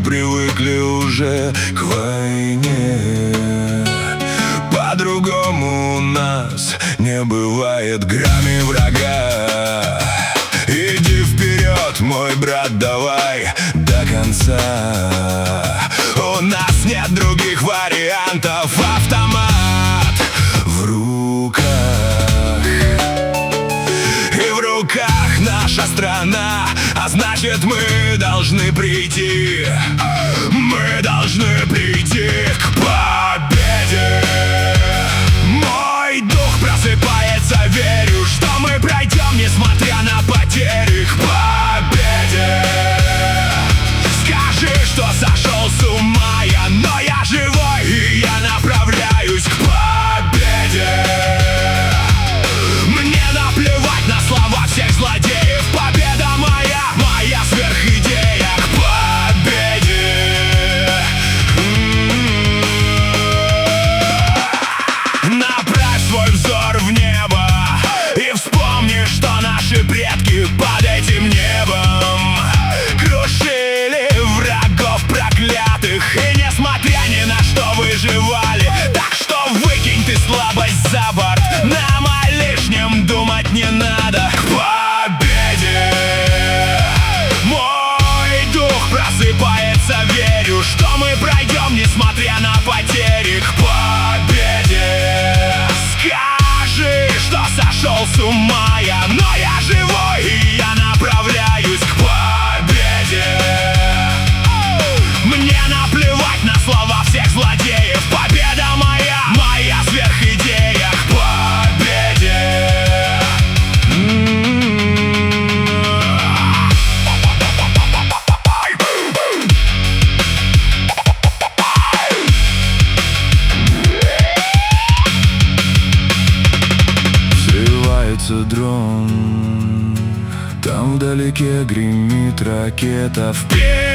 привыкли уже к войне. По-другому у нас не бывает грани врага. Иди вперед, мой брат, давай до конца. У нас нет других вариантов. Автомат в руках, и в руках наша страна. А значит, мы должны прийти. Мы должны прийти к победе. Мой дух просыпается, верю, что мы пройдем, несмотря на потери, к победе. Скажи, что сошел с ума я, но я живой, и я направляюсь к победе. Мне наплевать на слова всех злодеев. Победа моя, моя сверхидея. К победе. Направь свой взор в небо и вспомни, что наши предки под этим небом крушили врагов проклятых, и несмотря ни на что выживали. Так что выкинь ты слабость за борт, нам о лишнем думать не надо. К победе. Мой дух просыпается, верю, что мы пройдем, несмотря на потери, к победе. Скажи, что сошел с ума я, но я живой, и я направляюсь к победе. Мне наплевать на слова всех злодеев. Победа моя, моя сверхидея. К победе. Взрывается дрон, там вдалеке гремит ракета. Вперед!